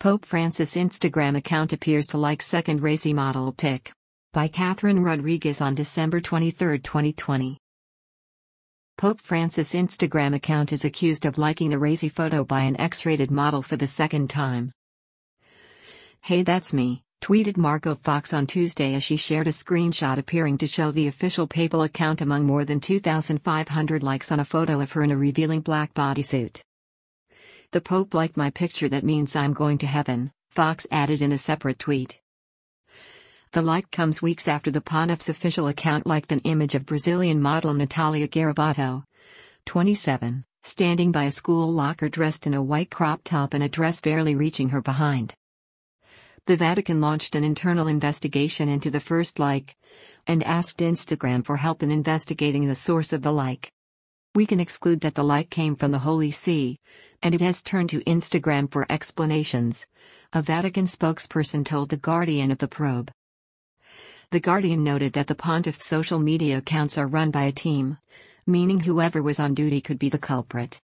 Pope Francis Instagram account appears to like second racy model pic. By Catherine Rodriguez on December 23, 2020. Pope Francis Instagram account is accused of liking the racy photo by an X-rated model for the second time. "Hey, that's me," tweeted Margot Fox on Tuesday as she shared a screenshot appearing to show the official papal account among more than 2,500 likes on a photo of her in a revealing black bodysuit. "The Pope liked my picture, that means I'm going to heaven," Fox added in a separate tweet. The like comes weeks after the Pontiff's official account liked an image of Brazilian model Natalia Garabato, 27, standing by a school locker dressed in a white crop top and a dress barely reaching her behind. The Vatican launched an internal investigation into the first like, and asked Instagram for help in investigating the source of the like. "We can exclude that the like came from the Holy See, and it has turned to Instagram for explanations," a Vatican spokesperson told The Guardian of the probe. The Guardian noted that the Pontiff's social media accounts are run by a team, meaning whoever was on duty could be the culprit.